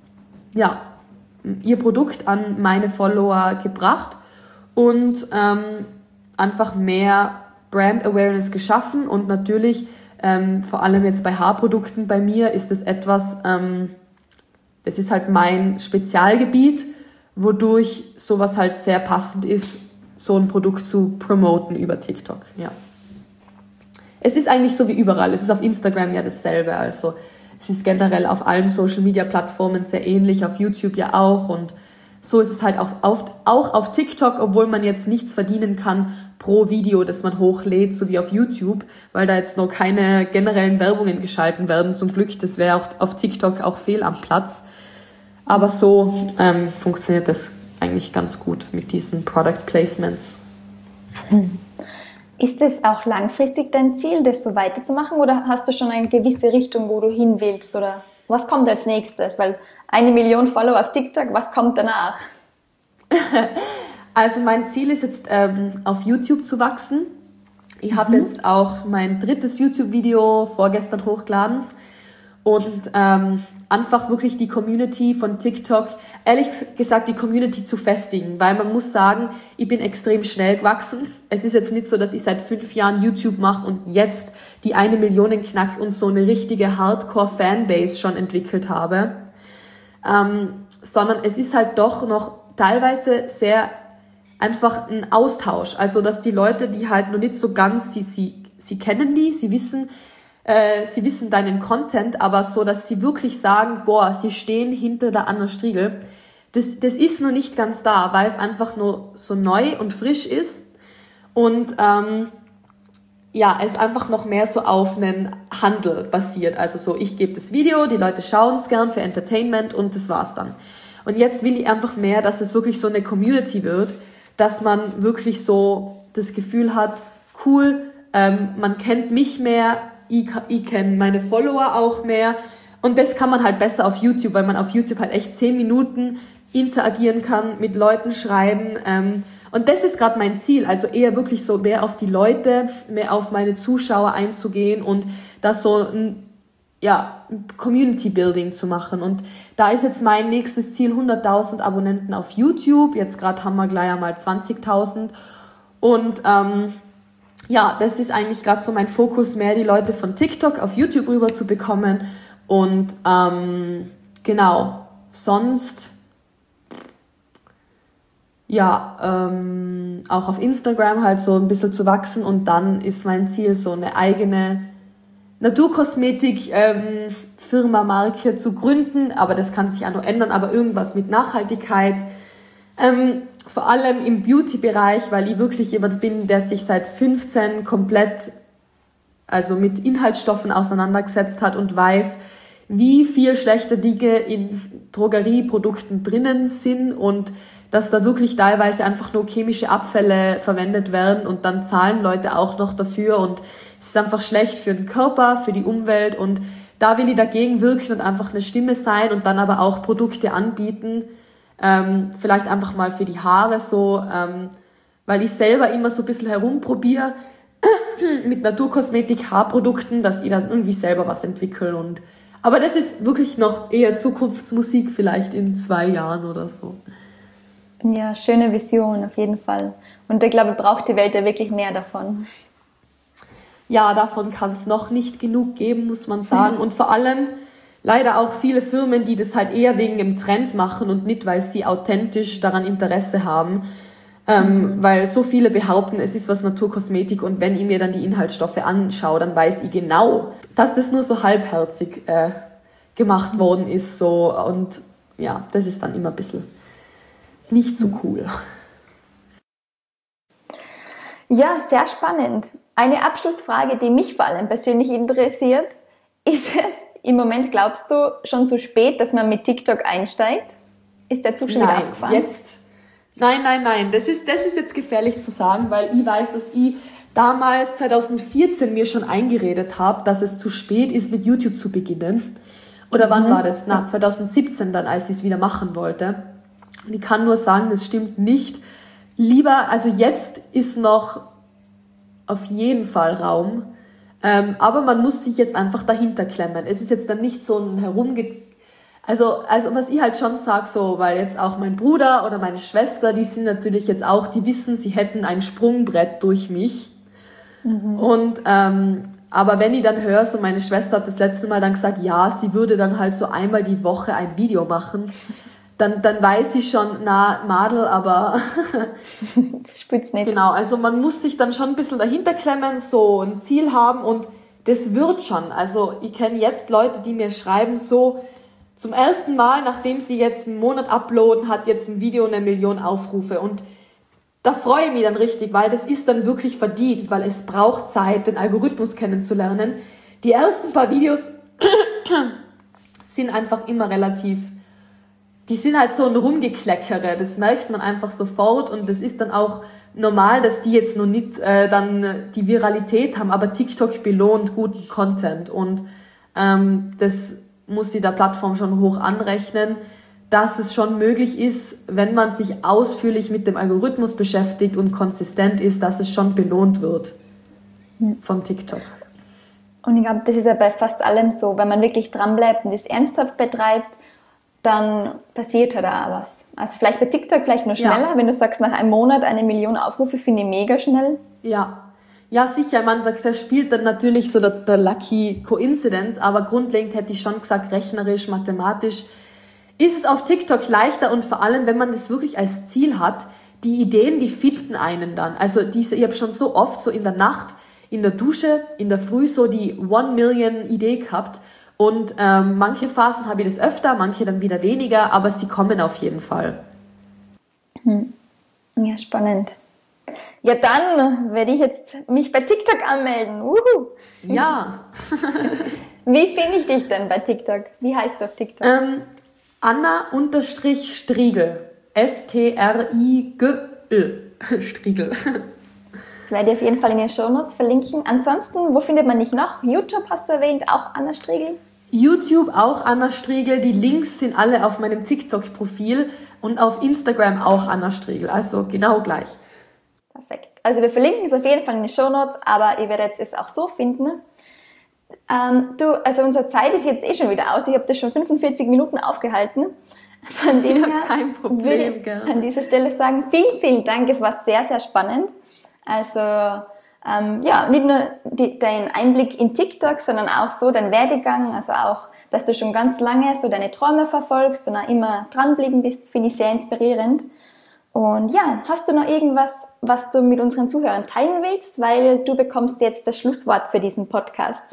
ihr Produkt an meine Follower gebracht und einfach mehr Brand Awareness geschaffen und natürlich vor allem jetzt bei Haarprodukten bei mir ist es etwas, das ist halt mein Spezialgebiet, wodurch sowas halt sehr passend ist, so ein Produkt zu promoten über TikTok, ja. Es ist eigentlich so wie überall, es ist auf Instagram ja dasselbe, also es ist generell auf allen Social-Media-Plattformen sehr ähnlich, auf YouTube ja auch und so ist es halt auch auf TikTok, obwohl man jetzt nichts verdienen kann pro Video, das man hochlädt, so wie auf YouTube, weil da jetzt noch keine generellen Werbungen geschalten werden. Zum Glück, das wäre auch auf TikTok auch fehl am Platz. Aber so funktioniert das eigentlich ganz gut mit diesen Product Placements. Ist es auch langfristig dein Ziel, das so weiterzumachen oder hast du schon eine gewisse Richtung, wo du hin willst oder was kommt als nächstes? Weil 1 Million Follower auf TikTok, was kommt danach? Also mein Ziel ist jetzt auf YouTube zu wachsen. Ich habe jetzt auch mein 3. YouTube-Video vorgestern hochgeladen und einfach wirklich die Community von TikTok, ehrlich gesagt die Community zu festigen, weil man muss sagen, ich bin extrem schnell gewachsen. Es ist jetzt nicht so, dass ich seit 5 Jahren YouTube mache und jetzt die 1 Million knack und so eine richtige Hardcore-Fanbase schon entwickelt habe. Sondern es ist halt doch noch teilweise sehr einfach ein Austausch. Also, dass die Leute, die halt noch nicht so ganz, sie kennen sie wissen deinen Content, aber so, dass sie wirklich sagen, boah, sie stehen hinter der Anna Striegel. Das ist noch nicht ganz da, weil es einfach nur so neu und frisch ist. Und ja, es einfach noch mehr so auf einen Handel basiert. Also so, ich gebe das Video, die Leute schauen es gern für Entertainment und das war's dann. Und jetzt will ich einfach mehr, dass es wirklich so eine Community wird, dass man wirklich so das Gefühl hat, cool, man kennt mich mehr, ich kenne meine Follower auch mehr. Und das kann man halt besser auf YouTube, weil man auf YouTube halt echt 10 Minuten interagieren kann, mit Leuten schreiben. Und das ist gerade mein Ziel, also eher wirklich so mehr auf die Leute, mehr auf meine Zuschauer einzugehen und das so ein Community Building zu machen. Und da ist jetzt mein nächstes Ziel 100.000 Abonnenten auf YouTube. Jetzt gerade haben wir gleich einmal 20.000. Und das ist eigentlich gerade so mein Fokus, mehr die Leute von TikTok auf YouTube rüber zu bekommen. Und sonst auch auf Instagram halt so ein bisschen zu wachsen. Und dann ist mein Ziel, so eine eigene Naturkosmetik Firma, Marke zu gründen, aber das kann sich auch noch ändern, aber irgendwas mit Nachhaltigkeit, vor allem im Beauty-Bereich, weil ich wirklich jemand bin, der sich seit 15 komplett mit Inhaltsstoffen auseinandergesetzt hat und weiß, wie viel schlechte Dinge in Drogerieprodukten drinnen sind und dass da wirklich teilweise einfach nur chemische Abfälle verwendet werden und dann zahlen Leute auch noch dafür und es ist einfach schlecht für den Körper, für die Umwelt und da will ich dagegen wirken und einfach eine Stimme sein und dann aber auch Produkte anbieten, vielleicht einfach mal für die Haare so, weil ich selber immer so ein bisschen herumprobiere mit Naturkosmetik, Haarprodukten, dass ich da irgendwie selber was entwickle aber das ist wirklich noch eher Zukunftsmusik, vielleicht in 2 Jahren oder so. Ja, schöne Vision auf jeden Fall. Und ich glaube, braucht die Welt ja wirklich mehr davon. Ja, davon kann es noch nicht genug geben, muss man sagen. Und vor allem leider auch viele Firmen, die das halt eher wegen dem Trend machen und nicht, weil sie authentisch daran Interesse haben. Weil so viele behaupten, es ist was Naturkosmetik und wenn ich mir dann die Inhaltsstoffe anschaue, dann weiß ich genau, dass das nur so halbherzig gemacht worden ist. So. Und ja, das ist dann immer ein bisschen nicht so cool. Ja, sehr spannend. Eine Abschlussfrage, die mich vor allem persönlich interessiert, ist es im Moment, glaubst du, schon zu spät, dass man mit TikTok einsteigt? Ist der Zug schon wieder abgefahren? Nein. Das ist jetzt gefährlich zu sagen, weil ich weiß, dass ich damals 2014 mir schon eingeredet habe, dass es zu spät ist, mit YouTube zu beginnen. Oder wann war das? 2017 dann, als ich es wieder machen wollte. Und ich kann nur sagen, das stimmt nicht. Jetzt ist noch auf jeden Fall Raum. Aber man muss sich jetzt einfach dahinter klemmen. Es ist jetzt dann nicht so ein Also was ich halt schon sage, so, weil jetzt auch mein Bruder oder meine Schwester, die sind natürlich jetzt auch, die wissen, sie hätten ein Sprungbrett durch mich. Und aber wenn ich dann höre, so meine Schwester hat das letzte Mal dann gesagt, ja, sie würde dann halt so einmal die Woche ein Video machen, dann weiß ich schon, na, Madel, aber das spürt's nicht. Genau, also man muss sich dann schon ein bisschen dahinter klemmen, so ein Ziel haben und das wird schon. Also ich kenne jetzt Leute, die mir schreiben, so zum ersten Mal, nachdem sie jetzt einen Monat uploaden, hat jetzt ein Video 1 Million Aufrufe und da freue ich mich dann richtig, weil das ist dann wirklich verdient, weil es braucht Zeit, den Algorithmus kennenzulernen. Die ersten paar Videos sind einfach immer die sind halt so ein Rumgekleckere, das merkt man einfach sofort und das ist dann auch normal, dass die jetzt noch nicht dann die Viralität haben, aber TikTok belohnt guten Content und das muss sie der Plattform schon hoch anrechnen, dass es schon möglich ist, wenn man sich ausführlich mit dem Algorithmus beschäftigt und konsistent ist, dass es schon belohnt wird von TikTok. Und ich glaube, das ist ja bei fast allem so, wenn man wirklich dranbleibt und das ernsthaft betreibt, dann passiert halt auch was. Also vielleicht bei TikTok vielleicht nur schneller, wenn du sagst, nach einem Monat 1 Million Aufrufe, finde ich mega schnell. Ja, sicher, da spielt dann natürlich so der Lucky Coincidence, aber grundlegend hätte ich schon gesagt, rechnerisch, mathematisch ist es auf TikTok leichter und vor allem, wenn man das wirklich als Ziel hat, die Ideen, die finden einen dann. Also ich habe schon so oft so in der Nacht, in der Dusche, in der Früh so die 1 Million Idee gehabt und manche Phasen habe ich das öfter, manche dann wieder weniger, aber sie kommen auf jeden Fall. Ja, spannend. Ja, dann werde ich jetzt mich bei TikTok anmelden. Ja. Wie finde ich dich denn bei TikTok? Wie heißt du auf TikTok? Anna-Striegel. S-T-R-I-G-L. Striegel. Das werde ich auf jeden Fall in den Shownotes verlinken. Ansonsten, wo findet man dich noch? YouTube hast du erwähnt, auch Anna Striegel. YouTube auch Anna Striegel. Die Links sind alle auf meinem TikTok-Profil und auf Instagram auch Anna Striegel. Also genau gleich. Perfekt. Also wir verlinken es auf jeden Fall in den Shownotes, aber ihr werdet es auch so finden. Also unsere Zeit ist jetzt schon wieder aus. Ich habe das schon 45 Minuten aufgehalten. Von dem her kein Problem, würde ich an dieser Stelle sagen, vielen, vielen Dank. Es war sehr, sehr spannend. Also nicht nur dein Einblick in TikTok, sondern auch so dein Werdegang, also auch, dass du schon ganz lange so deine Träume verfolgst und auch immer dranbleiben bist, finde ich sehr inspirierend. Und ja, hast du noch irgendwas, was du mit unseren Zuhörern teilen willst? Weil du bekommst jetzt das Schlusswort für diesen Podcast.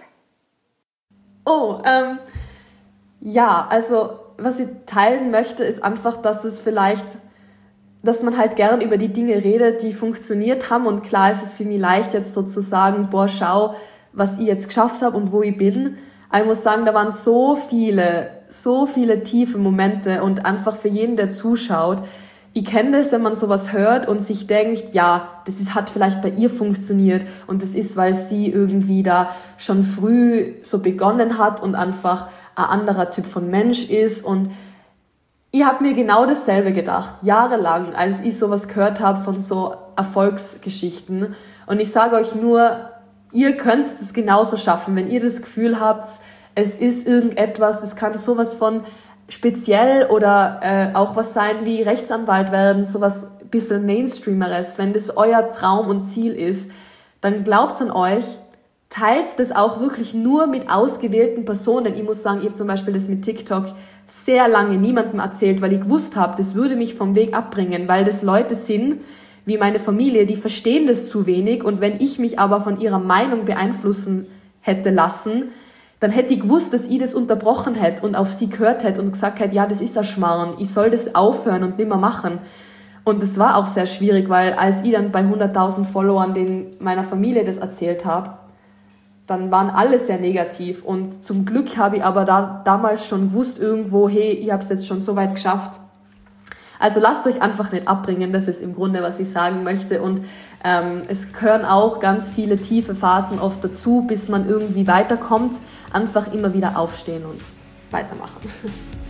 Ja, also was ich teilen möchte, ist einfach, dass man halt gern über die Dinge redet, die funktioniert haben. Und klar ist es für mich leicht, jetzt so zu sagen, boah, schau, was ich jetzt geschafft habe und wo ich bin. Aber ich muss sagen, da waren so viele tiefe Momente und einfach für jeden, der zuschaut. Ich kenne das, wenn man sowas hört und sich denkt, ja, hat vielleicht bei ihr funktioniert und das ist, weil sie irgendwie da schon früh so begonnen hat und einfach ein anderer Typ von Mensch ist. Und ich habe mir genau dasselbe gedacht, jahrelang, als ich sowas gehört habe von so Erfolgsgeschichten. Und ich sage euch nur, ihr könnt es genauso schaffen, wenn ihr das Gefühl habt, es ist irgendetwas, das kann sowas von speziell oder auch was sein wie Rechtsanwalt werden, sowas ein bisschen Mainstreameres. Wenn das euer Traum und Ziel ist, dann glaubt an euch, teilt das auch wirklich nur mit ausgewählten Personen. Ich muss sagen, ich habe zum Beispiel das mit TikTok sehr lange niemandem erzählt, weil ich gewusst habe, das würde mich vom Weg abbringen, weil das Leute sind, wie meine Familie, die verstehen das zu wenig und wenn ich mich aber von ihrer Meinung beeinflussen hätte lassen, dann hätte ich gewusst, dass ich das unterbrochen hätte und auf sie gehört hätte und gesagt hätte, ja, das ist ein Schmarrn, ich soll das aufhören und nicht mehr machen. Und das war auch sehr schwierig, weil als ich dann bei 100.000 Followern meiner Familie das erzählt habe, dann waren alle sehr negativ. Und zum Glück habe ich aber damals schon gewusst irgendwo, hey, ich habe es jetzt schon so weit geschafft. Also lasst euch einfach nicht abbringen, das ist im Grunde, was ich sagen möchte. Und es gehören auch ganz viele tiefe Phasen oft dazu, bis man irgendwie weiterkommt. Einfach immer wieder aufstehen und weitermachen.